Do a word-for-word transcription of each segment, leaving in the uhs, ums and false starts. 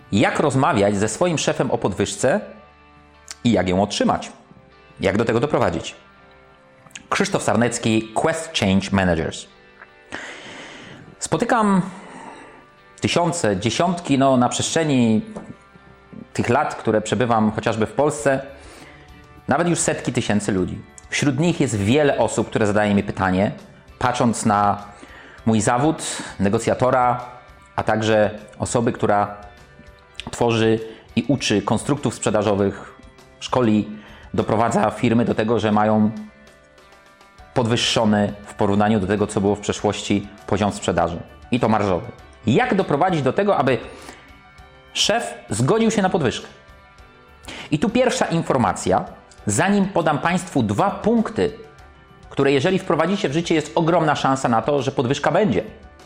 Jak rozmawiać ze swoim szefem o podwyżce i jak ją otrzymać? Jak do tego doprowadzić? Krzysztof Sarnecki, Quest Change Managers. Spotykam tysiące, dziesiątki, no na przestrzeni tych lat, które przebywam chociażby w Polsce, nawet już setki tysięcy ludzi. Wśród nich jest wiele osób, które zadaje mi pytanie, patrząc na mój zawód negocjatora, a także osoby, która tworzy i uczy konstruktów sprzedażowych, szkoli, doprowadza firmy do tego, że mają podwyższony w porównaniu do tego, co było w przeszłości, poziom sprzedaży. I to marżowy. Jak doprowadzić do tego, aby szef zgodził się na podwyżkę? I tu pierwsza informacja, zanim podam Państwu dwa punkty, które jeżeli wprowadzicie w życie, jest ogromna szansa na to, że podwyżka będzie.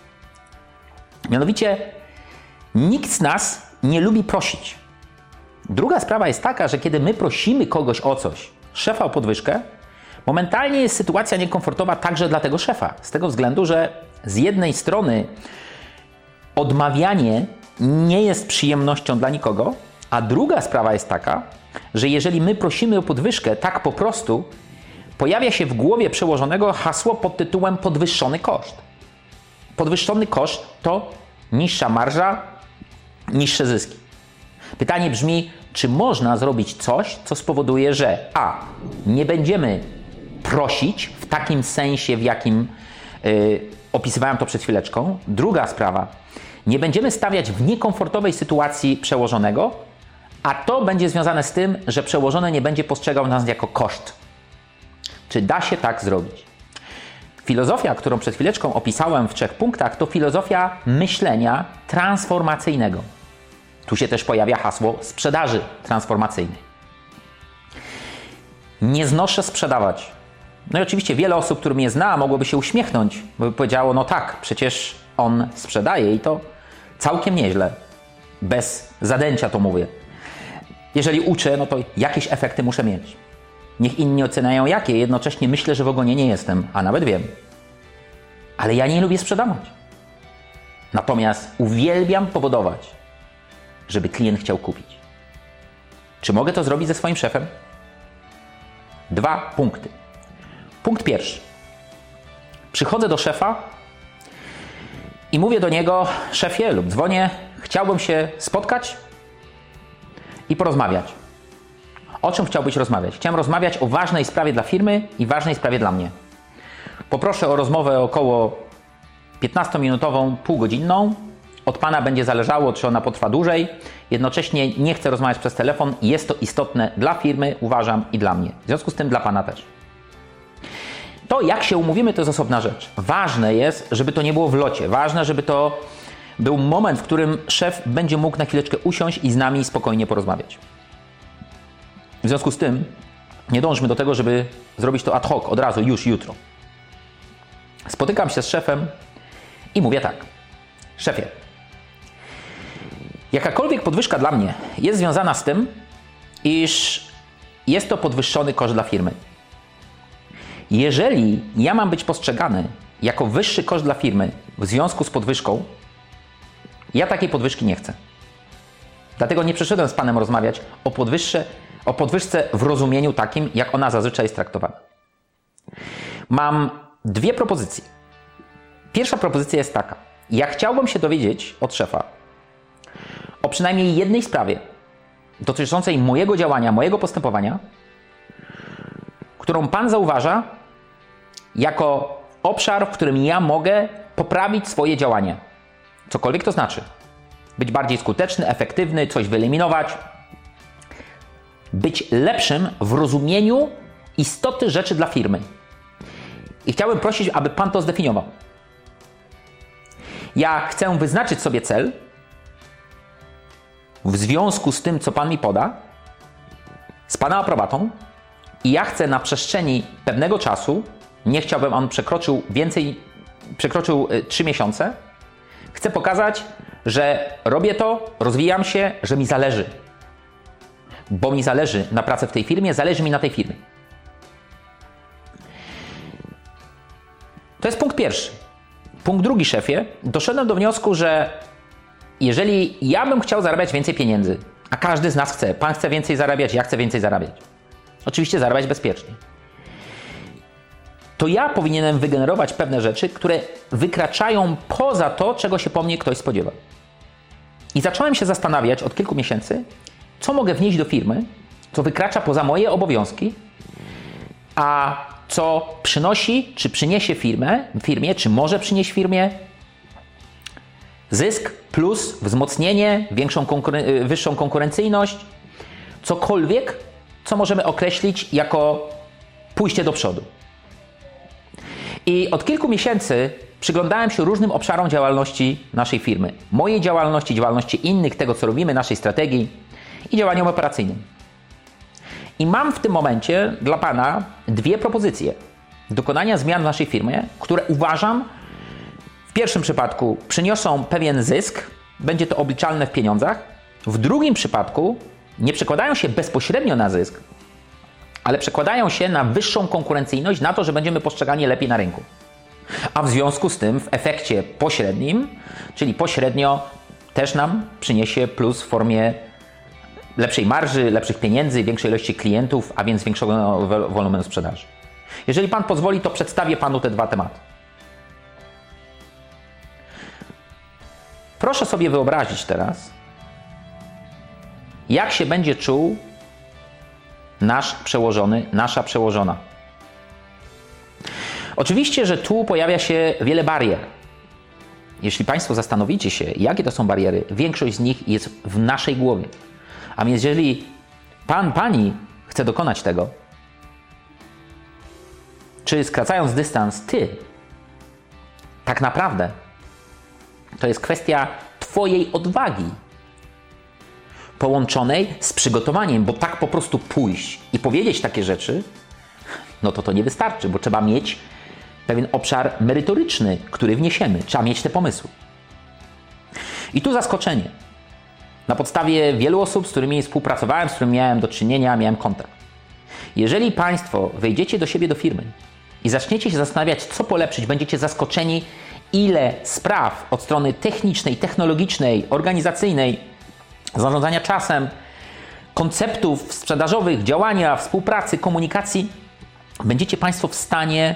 Mianowicie, nikt z nas nie lubi prosić. Druga sprawa jest taka, że kiedy my prosimy kogoś o coś, szefa o podwyżkę, momentalnie jest sytuacja niekomfortowa także dla tego szefa. Z tego względu, że z jednej strony odmawianie nie jest przyjemnością dla nikogo, a druga sprawa jest taka, że jeżeli my prosimy o podwyżkę tak po prostu, pojawia się w głowie przełożonego hasło pod tytułem podwyższony koszt. Podwyższony koszt to niższa marża, niższe zyski. Pytanie brzmi, czy można zrobić coś, co spowoduje, że a. nie będziemy prosić w takim sensie, w jakim yy, opisywałem to przed chwileczką. Druga sprawa, nie będziemy stawiać w niekomfortowej sytuacji przełożonego, a to będzie związane z tym, że przełożony nie będzie postrzegał nas jako koszt. Czy da się tak zrobić? Filozofia, którą przed chwileczką opisałem w trzech punktach, to filozofia myślenia transformacyjnego. Tu się też pojawia hasło sprzedaży transformacyjnej. Nie znoszę sprzedawać. No i oczywiście wiele osób, które mnie zna, mogłoby się uśmiechnąć, bo by powiedziało, no tak, przecież on sprzedaje i to całkiem nieźle. Bez zadęcia to mówię. Jeżeli uczę, no to jakieś efekty muszę mieć. Niech inni oceniają jakie, jednocześnie myślę, że w ogonie nie jestem, a nawet wiem. Ale ja nie lubię sprzedawać. Natomiast uwielbiam powodować, żeby klient chciał kupić. Czy mogę to zrobić ze swoim szefem? Dwa punkty. Punkt pierwszy. Przychodzę do szefa i mówię do niego, szefie, lub dzwonię, chciałbym się spotkać i porozmawiać. O czym chciałbyś rozmawiać? Chciałem rozmawiać o ważnej sprawie dla firmy i ważnej sprawie dla mnie. Poproszę o rozmowę około piętnastominutową, półgodzinną. Od Pana będzie zależało, czy ona potrwa dłużej. Jednocześnie nie chcę rozmawiać przez telefon. Jest to istotne dla firmy, uważam, i dla mnie. W związku z tym dla Pana też. To, jak się umówimy, to jest osobna rzecz. Ważne jest, żeby to nie było w locie. Ważne, żeby to był moment, w którym szef będzie mógł na chwileczkę usiąść i z nami spokojnie porozmawiać. W związku z tym nie dążmy do tego, żeby zrobić to ad hoc, od razu, już jutro. Spotykam się z szefem i mówię tak. Szefie, jakakolwiek podwyżka dla mnie jest związana z tym, iż jest to podwyższony koszt dla firmy. Jeżeli ja mam być postrzegany jako wyższy koszt dla firmy w związku z podwyżką, ja takiej podwyżki nie chcę. Dlatego nie przyszedłem z Panem rozmawiać o podwyżce, o podwyżce w rozumieniu takim, jak ona zazwyczaj jest traktowana. Mam dwie propozycje. Pierwsza propozycja jest taka. Ja chciałbym się dowiedzieć od szefa o przynajmniej jednej sprawie dotyczącej mojego działania, mojego postępowania, którą Pan zauważa jako obszar, w którym ja mogę poprawić swoje działanie. Cokolwiek to znaczy. Być bardziej skuteczny, efektywny, coś wyeliminować. Być lepszym w rozumieniu istoty rzeczy dla firmy. I chciałbym prosić, aby Pan to zdefiniował. Ja chcę wyznaczyć sobie cel w związku z tym, co Pan mi poda, z Pana aprobatą, i ja chcę na przestrzeni pewnego czasu, nie chciałbym, on przekroczył więcej, przekroczył trzy miesiące, chcę pokazać, że robię to, rozwijam się, że mi zależy. Bo mi zależy na pracy w tej firmie, zależy mi na tej firmie. To jest punkt pierwszy. Punkt drugi, szefie. Doszedłem do wniosku, że jeżeli ja bym chciał zarabiać więcej pieniędzy, a każdy z nas chce, pan chce więcej zarabiać, ja chcę więcej zarabiać. Oczywiście zarabiać bezpiecznie. To ja powinienem wygenerować pewne rzeczy, które wykraczają poza to, czego się po mnie ktoś spodziewa. I zacząłem się zastanawiać od kilku miesięcy, co mogę wnieść do firmy, co wykracza poza moje obowiązki, a co przynosi, czy przyniesie firmę, firmie, czy może przynieść firmie zysk plus wzmocnienie, większą konkuren- wyższą konkurencyjność, cokolwiek, co możemy określić jako pójście do przodu. I od kilku miesięcy przyglądałem się różnym obszarom działalności naszej firmy. Mojej działalności, działalności innych, tego co robimy, naszej strategii i działaniom operacyjnym. I mam w tym momencie dla Pana dwie propozycje dokonania zmian w naszej firmie, które uważam w pierwszym przypadku przyniosą pewien zysk, będzie to obliczalne w pieniądzach. W drugim przypadku nie przekładają się bezpośrednio na zysk, ale przekładają się na wyższą konkurencyjność, na to, że będziemy postrzegani lepiej na rynku. A w związku z tym w efekcie pośrednim, czyli pośrednio też nam przyniesie plus w formie lepszej marży, lepszych pieniędzy, większej ilości klientów, a więc większego wolumenu sprzedaży. Jeżeli Pan pozwoli, to przedstawię Panu te dwa tematy. Proszę sobie wyobrazić teraz, jak się będzie czuł nasz przełożony, nasza przełożona. Oczywiście, że tu pojawia się wiele barier. Jeśli Państwo zastanowicie się, jakie to są bariery, większość z nich jest w naszej głowie. A więc jeżeli Pan, Pani chce dokonać tego, czy skracając dystans Ty, tak naprawdę to jest kwestia Twojej odwagi połączonej z przygotowaniem, bo tak po prostu pójść i powiedzieć takie rzeczy, no to to nie wystarczy, bo trzeba mieć pewien obszar merytoryczny, który wniesiemy. Trzeba mieć te pomysły. I tu zaskoczenie. Na podstawie wielu osób, z którymi współpracowałem, z którymi miałem do czynienia, miałem kontakt. Jeżeli Państwo wejdziecie do siebie do firmy i zaczniecie się zastanawiać, co polepszyć, będziecie zaskoczeni, ile spraw od strony technicznej, technologicznej, organizacyjnej, zarządzania czasem, konceptów sprzedażowych, działania, współpracy, komunikacji, będziecie Państwo w stanie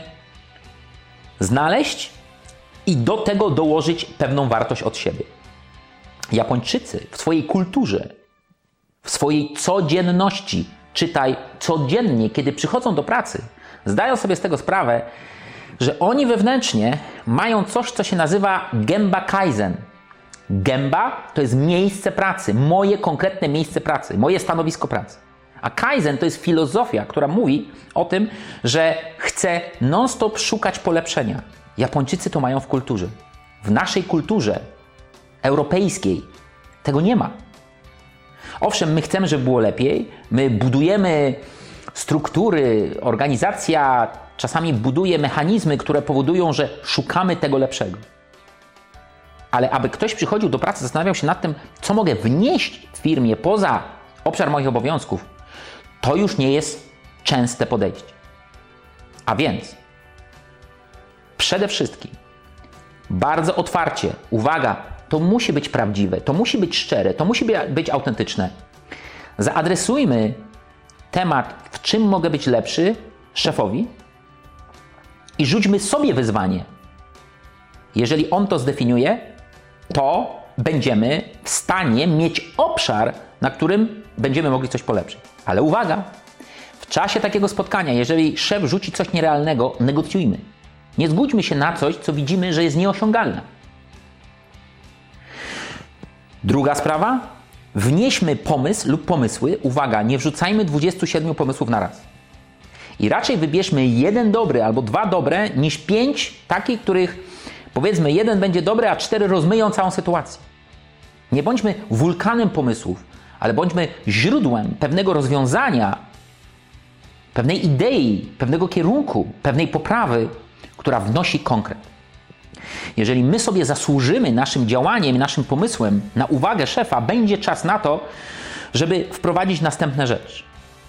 znaleźć i do tego dołożyć pewną wartość od siebie. Japończycy w swojej kulturze, w swojej codzienności, czytaj codziennie, kiedy przychodzą do pracy, zdają sobie z tego sprawę, że oni wewnętrznie mają coś, co się nazywa Gemba Kaizen. Gemba to jest miejsce pracy, moje konkretne miejsce pracy, moje stanowisko pracy. A Kaizen to jest filozofia, która mówi o tym, że chcę non-stop szukać polepszenia. Japończycy to mają w kulturze. W naszej kulturze europejskiej tego nie ma. Owszem, my chcemy, żeby było lepiej, my budujemy struktury, organizacja czasami buduje mechanizmy, które powodują, że szukamy tego lepszego. Ale aby ktoś przychodził do pracy, zastanawiał się nad tym, co mogę wnieść w firmie poza obszar moich obowiązków, to już nie jest częste podejście. A więc przede wszystkim bardzo otwarcie, uwaga, to musi być prawdziwe, to musi być szczere, to musi być autentyczne. Zaadresujmy temat, w czym mogę być lepszy szefowi i rzućmy sobie wyzwanie. Jeżeli on to zdefiniuje, to będziemy w stanie mieć obszar, na którym będziemy mogli coś polepszyć. Ale uwaga, w czasie takiego spotkania, jeżeli szef rzuci coś nierealnego, negocjujmy. Nie zgódźmy się na coś, co widzimy, że jest nieosiągalne. Druga sprawa, wnieśmy pomysł lub pomysły, uwaga, nie wrzucajmy dwudziestu siedmiu pomysłów na raz. I raczej wybierzmy jeden dobry albo dwa dobre, niż pięć takich, których powiedzmy jeden będzie dobry, a cztery rozmyją całą sytuację. Nie bądźmy wulkanem pomysłów, ale bądźmy źródłem pewnego rozwiązania, pewnej idei, pewnego kierunku, pewnej poprawy, która wnosi konkret. Jeżeli my sobie zasłużymy naszym działaniem, naszym pomysłem na uwagę szefa, będzie czas na to, żeby wprowadzić następne rzeczy.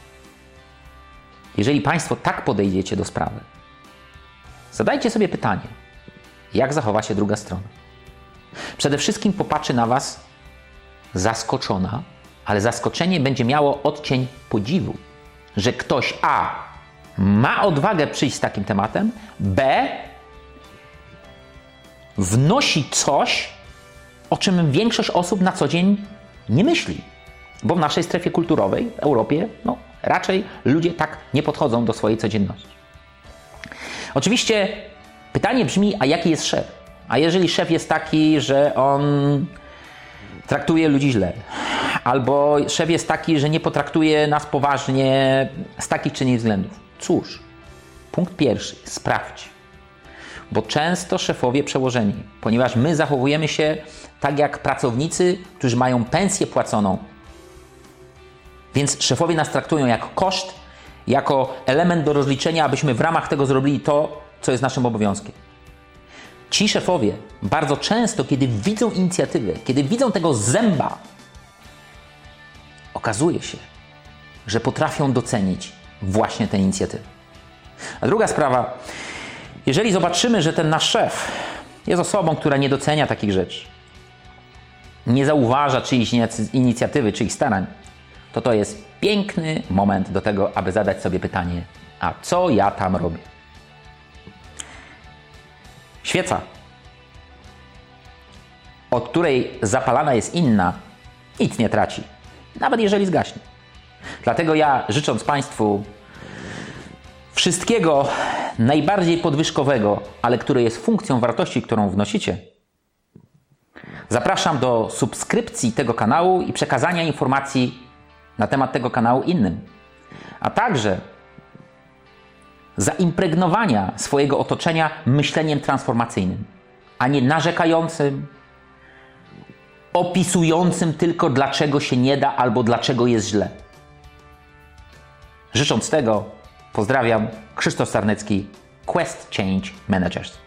Jeżeli Państwo tak podejdziecie do sprawy, zadajcie sobie pytanie, jak zachowa się druga strona? Przede wszystkim popatrzy na Was zaskoczona, ale zaskoczenie będzie miało odcień podziwu, że ktoś A ma odwagę przyjść z takim tematem, B wnosi coś, o czym większość osób na co dzień nie myśli. Bo w naszej strefie kulturowej, w Europie, no, raczej ludzie tak nie podchodzą do swojej codzienności. Oczywiście pytanie brzmi, a jaki jest szef? A jeżeli szef jest taki, że on traktuje ludzi źle, albo szef jest taki, że nie potraktuje nas poważnie z takich czy innych względów? Cóż, punkt pierwszy, sprawdź. Bo często szefowie przełożeni, ponieważ my zachowujemy się tak jak pracownicy, którzy mają pensję płaconą, więc szefowie nas traktują jako koszt, jako element do rozliczenia, abyśmy w ramach tego zrobili to, co jest naszym obowiązkiem. Ci szefowie bardzo często, kiedy widzą inicjatywę, kiedy widzą tego zęba, okazuje się, że potrafią docenić właśnie tę inicjatywę. A druga sprawa, jeżeli zobaczymy, że ten nasz szef jest osobą, która nie docenia takich rzeczy, nie zauważa czyjejś inicjatywy, czyichś starań, to to jest piękny moment do tego, aby zadać sobie pytanie, a co ja tam robię? Świeca, od której zapalana jest inna, nic nie traci, nawet jeżeli zgaśnie. Dlatego ja, życząc Państwu wszystkiego najbardziej podwyżkowego, ale które jest funkcją wartości, którą wnosicie, zapraszam do subskrypcji tego kanału i przekazania informacji na temat tego kanału innym, a także zaimpregnowania swojego otoczenia myśleniem transformacyjnym, a nie narzekającym, opisującym tylko dlaczego się nie da albo dlaczego jest źle. Życząc tego, pozdrawiam, Krzysztof Sarnecki, Quest Change Managers.